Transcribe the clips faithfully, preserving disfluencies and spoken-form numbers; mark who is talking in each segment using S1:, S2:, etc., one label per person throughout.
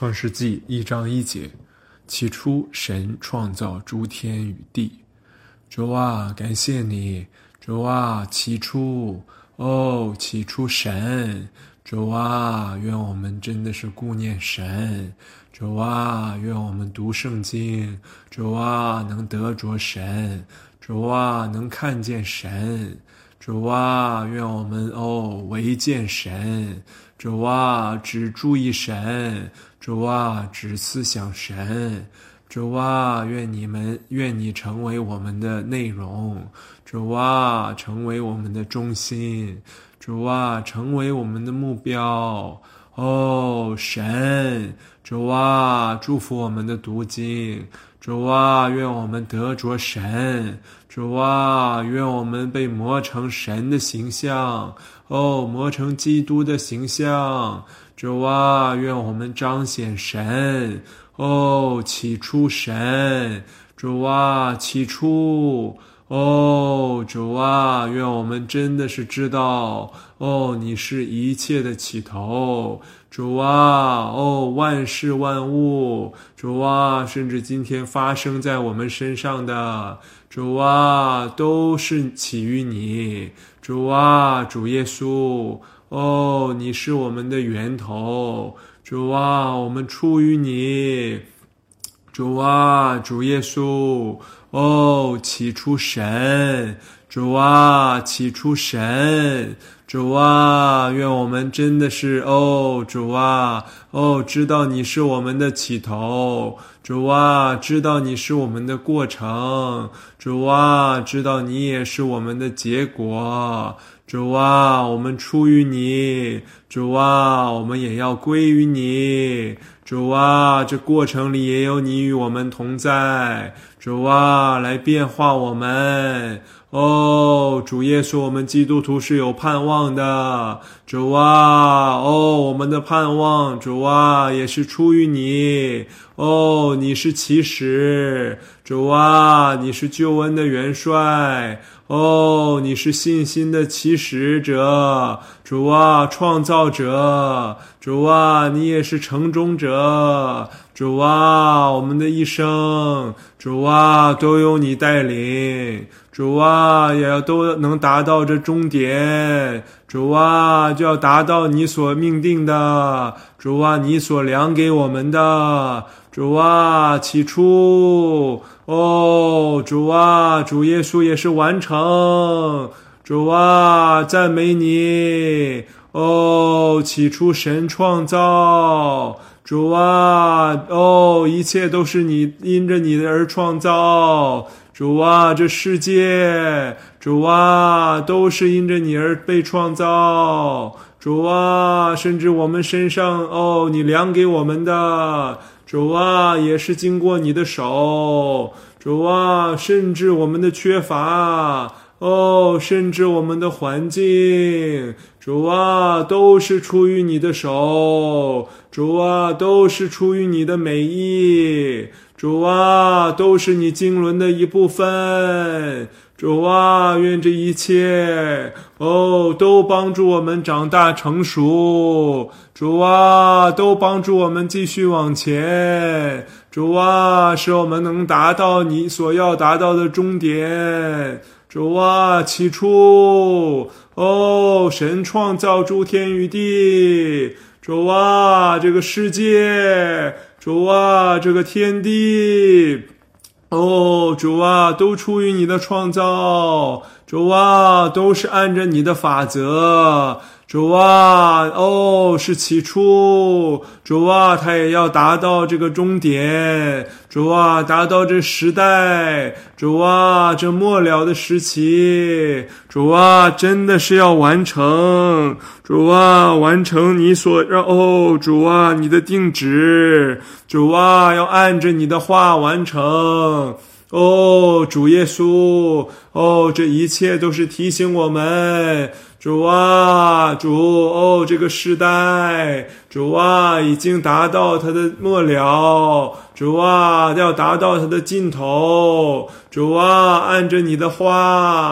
S1: 创世纪一章一节，起初神创造诸天与地。主啊，感谢你。主啊，起初，哦，起初神。主啊，愿我们真的是顾念神。主啊，愿我们读圣经。主啊，能得着神。主啊，能看见神。主啊，愿我们哦唯见神。主啊，只注意神。主啊，只思想神。主啊，愿你们愿你成为我们的内容。主啊，成为我们的中心。主啊，成为我们的目标。哦，神。主啊，祝福我们的读经。主啊，愿我们得着神。主啊，愿我们被磨成神的形象。哦，磨成基督的形象。主啊，愿我们彰显神。哦，起初神。主啊，起初。哦，主啊，愿我们真的是知道，哦，你是一切的起头。主啊，哦，万事万物。主啊，甚至今天发生在我们身上的，主啊，都是起于你。主啊，主耶稣，哦，你是我们的源头。主啊，我们出于你。主啊，主耶稣，哦，起初神。主啊，起初神。主啊，愿我们真的是，哦，主啊，哦，知道你是我们的起头。主啊，知道你是我们的过程。主啊，知道你也是我们的结果。主啊，我们出于你。主啊，我们也要归于你。主啊，这过程里也有你与我们同在。主啊，来变化我们。哦，主耶稣，我们基督徒是有盼望的。主啊，哦，我们的盼望，主啊，也是出于你。哦，你是起始。主啊，你是救恩的元帅。哦，你是信心的起始者。主啊，创造者。主啊，你也是成终者。主啊，我们的一生，主啊，都由你带领。主啊，也要都能达到这终点。主啊，就要达到你所命定的。主啊，你所量给我们的。主啊，起初，哦，主啊，主耶稣也是完成。主啊，赞美你。哦，起初神创造。主啊，哦，一切都是你因着你而创造。主啊，这世界，主啊，都是因着你而被创造。主啊，甚至我们身上，哦，你量给我们的，主啊，也是经过你的手。主啊，甚至我们的缺乏，哦，甚至我们的环境，主啊，都是出于你的手。主啊，都是出于你的美意。主啊，都是你经纶的一部分。主啊，愿这一切，哦，都帮助我们长大成熟。主啊，都帮助我们继续往前。主啊，使我们能达到你所要达到的终点。主啊，起初，哦，神创造诸天与地。主啊，这个世界，主啊，这个天地，哦，主啊，都出于你的创造。主啊，都是按着你的法则。主啊，哦，是起初。主啊，他也要达到这个终点。主啊，达到这时代。主啊，这末了的时期。主啊，真的是要完成。主啊，完成你所让，哦，主啊，你的定旨。主啊，要按着你的话完成。哦，主耶稣，哦，这一切都是提醒我们。主啊，主，哦，这个时代，主啊，已经达到它的末了。主啊，要达到它的尽头。主啊，按着你的话。主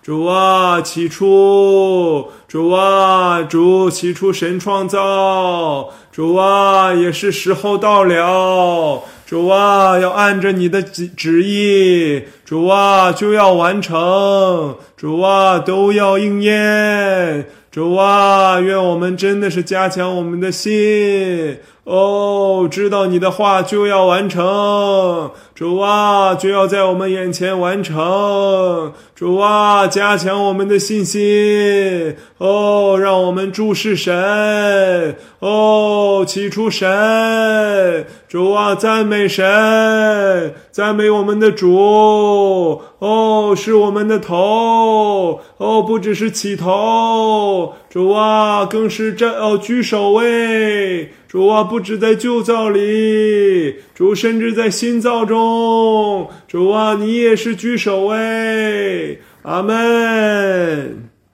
S1: 主啊，起初，主啊，主起初神创造，主啊，也是时候到了，主啊，要按着你的旨意，主啊，就要完成，主啊，都要应验，主啊，愿我们真的是加强我们的心，哦，知道你的话就要完成，主啊，就要在我们眼前完成，主啊，加强我们的信心，哦，让我们注视神，哦，起初神，主啊，赞美神，赞美我们的主，哦，是我们的头，哦，不只是起头，主啊，更是站哦居首位，主啊，不只在旧造里，主甚至在新造中，主啊，你也是居首位，阿们。